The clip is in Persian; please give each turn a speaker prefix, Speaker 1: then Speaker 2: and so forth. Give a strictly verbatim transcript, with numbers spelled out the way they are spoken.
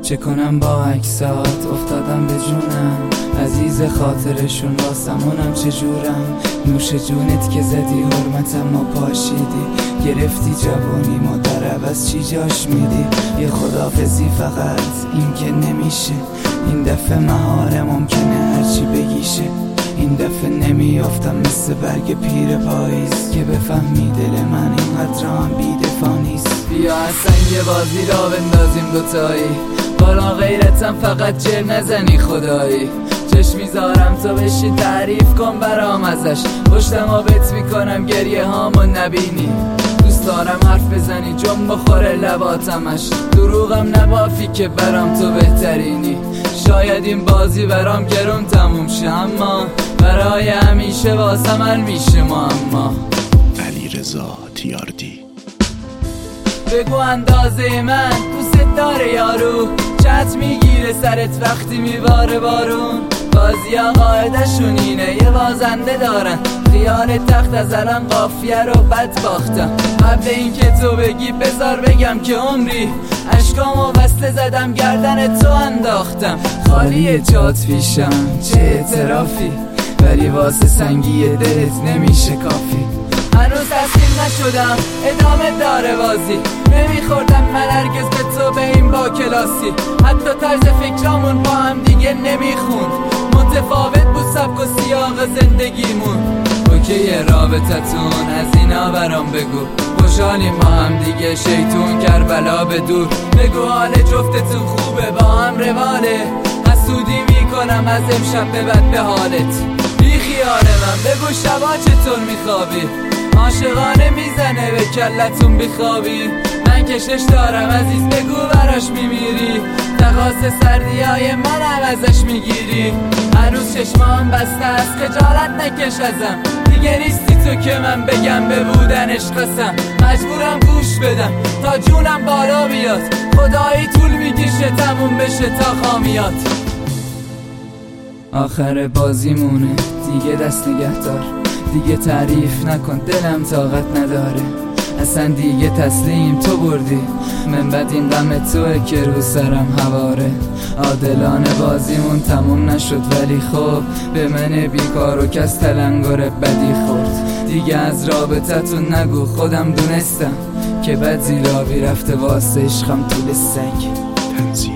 Speaker 1: چه کنم با عکسات افتادم به جونم، عزیز خاطرشون واسمونم چجورم. نوش جونت که زدی حرمتم ما پاشیدی، گرفتی جوانی ما در عوض چی جاش میدی. یه خدافزی فقط این که نمیشه، این دفعه مهاره ممکنه هرچی بگیشه. این دفعه نمیافتم مثل برگ پیر پاییز که بفهمی دل من اینقدر هم بی‌دفاع نیست. بیا اصلا یه بازی را بندازیم دوتایی، بالا غیرتم فقط جر نزنی خدایی. چشم میذارم تو بشی تعریف کن برام ازش، پشتم آبت میکنم گریه هامو نبینی. دوست دارم حرف بزنی جون بخوره لباتمش، دروغم نبافی که برام تو بهترینی. شاید این بازی برام گرون تموم شه، اما برای همیشه واسم حل میشه معما.
Speaker 2: علیرضا تیاردی.
Speaker 1: بگو اندازه من دوست داره یارو، چت میگیره سرت وقتی میباره بارون. بازی ها قاعدشون اینه یه بازنده دارن، خیال تخت از الان قافیه رو بد باختم. قبل این که تو بگی بذار بگم که عمری اشکامو بسته زدم گردن تو انداختم. خالی جات پیشم چه اعترافی، ولی واسه سنگی دلت نمیشه کافی. هنوز تسلیم نشدم ادامه داره بازی، نمیخوردم من هرگز به تو به این با کلاسی. حتی طرز فکرامون با هم دیگه نمیخوند، متفاوت بود سبک و سیاق زندگیمون. اوکی رابطتون از اینا برام بگو، خوشحالیم با هم دیگه شیطون کربلا به دور. بگو حال جفتتون خوبه با هم رواله، حسودی میکنم از امشب به بعد به حالت. بی خیال من بگو شبا چطور میخوابی، عاشقانه میزنه به کلتون بخوابی. من کشش دارم عزیز بگو براش میمیری، تقاس سردی های من ازش میگیری. هنوز چشمام بسته است خجالت نکش ازم، دیگه نیستی تو که من بگم به بودنش قسم. مجبورم گوش بدم تا جونم بالا بیاد، خدایی طول میکشه تموم بشه تا خامیات. آخر بازیمونه دیگه دست نگه دار، دیگه تعریف نکن دلم طاقت نداره. اصلا دیگه تسلیم تو بردی، من بعد این غم توه که رو سرم هواره. عادلانه بازیمون تموم نشد ولی خب به من بیکار و کس تلنگر بدی خورد. دیگه از رابطتون نگو خودم دونستم که بد زیرابی رفته واسه عشقم طول سگ.